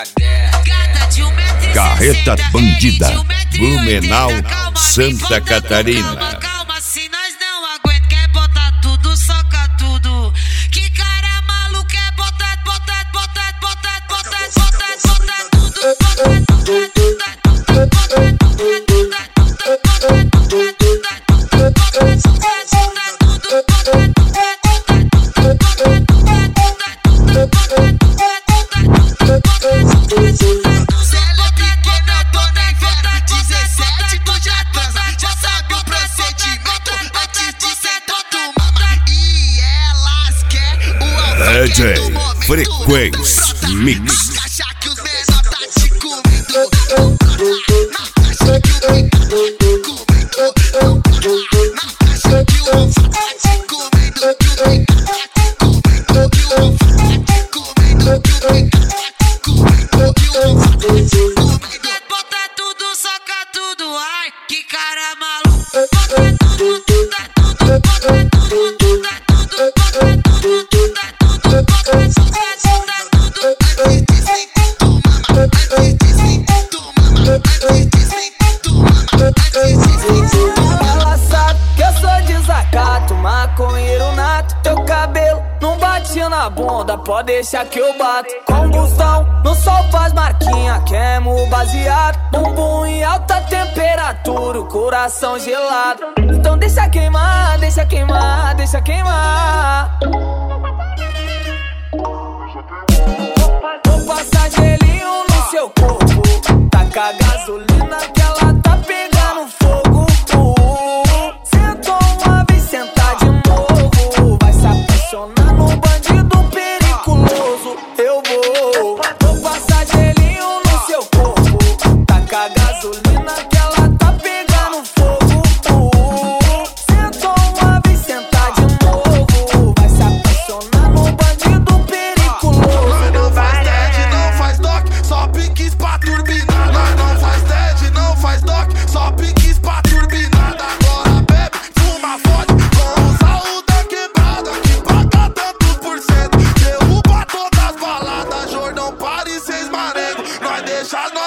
Carreta Bandida, Blumenau, Santa Catarina. Calma, se nós não aguenta, quer botar tudo, soca tudo. Que cara maluco, quer botar tudo, DJ Frequência Mix. Bota tudo, soca tudo, ai, que cara maluco. Ela sabe que eu sou desacato, maconheiro nato. Teu cabelo não bate na bunda, pode deixar que eu bato. Combustão, no sol faz marquinha, queimo baseado. Bumbum em alta temperatura, o coração gelado. Então deixa queimar, deixa queimar, deixa queimar. Vou passar gelinho no seu corpo, taca gasolina que ela tá pegando fogo. Sentou uma vez, sentar de novo, vai se apaixonar no bandido periculoso. Eu vou passar gelinho no seu corpo, taca gasolina que ela tá pegando fogo. Sentou uma vez, sentar de novo, vai se apaixonar no bandido periculoso. Não faz dead, não faz doc, só piques pra turbinar. Nós não faz dead, não faz doc, só piques pra turbinar. Agora bebe, fuma, fode, com o saúde da quebrada, que paga tantos por cento. Derruba todas as baladas, Jordão, Paris, seis Marengo. Nós deixa